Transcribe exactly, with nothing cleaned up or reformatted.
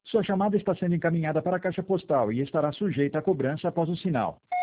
Sua chamada está sendo encaminhada para a caixa postal e estará sujeita a cobrança após o sinal.